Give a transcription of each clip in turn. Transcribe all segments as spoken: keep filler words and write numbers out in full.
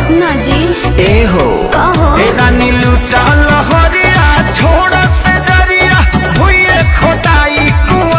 ना जी ए हो ए रानी लूटा लहरिया छोड़ से जरिया भुइये खोटाई कुआं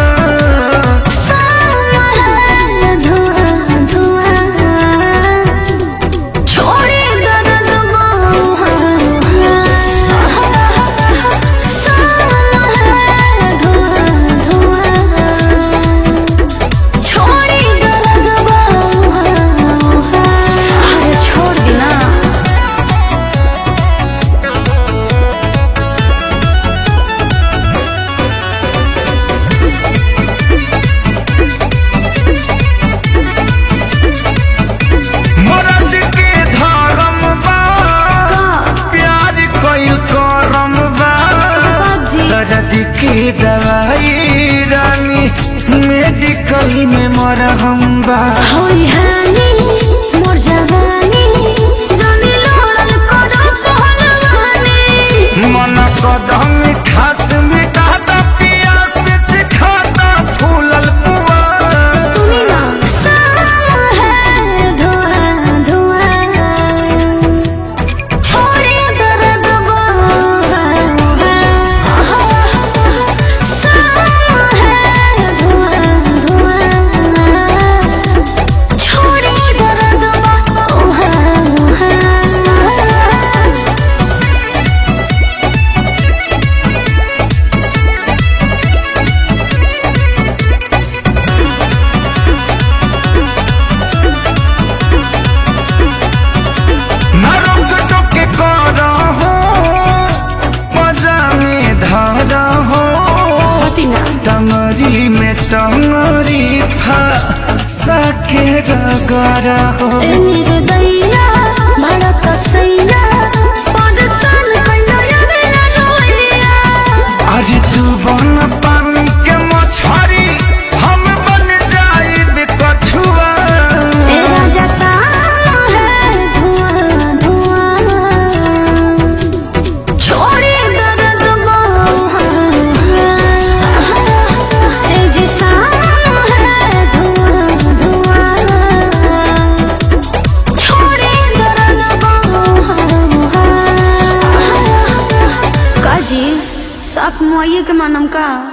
की दवाई रानी मेडिकल में मरहम बा होई हानी मोर जवानी जानी लोड़न करो पहलवानी मन कदम खास मिटा दा पियास चिखाता फूलल पुआ सुनी ना सामा है धुआं धुआं छोड़ी दर्द टंगरी में टंगरी फा सके गरा हो ए मेरे दैया बड़ा कसैया परेशान कइलो या मेरा रोइया अरे तू बन पानी के मछरी हम बन जाइब कछुआ ए राजा सामा है धुआं धुआं छोड़ी दर्द साफ मुआये के मानम का।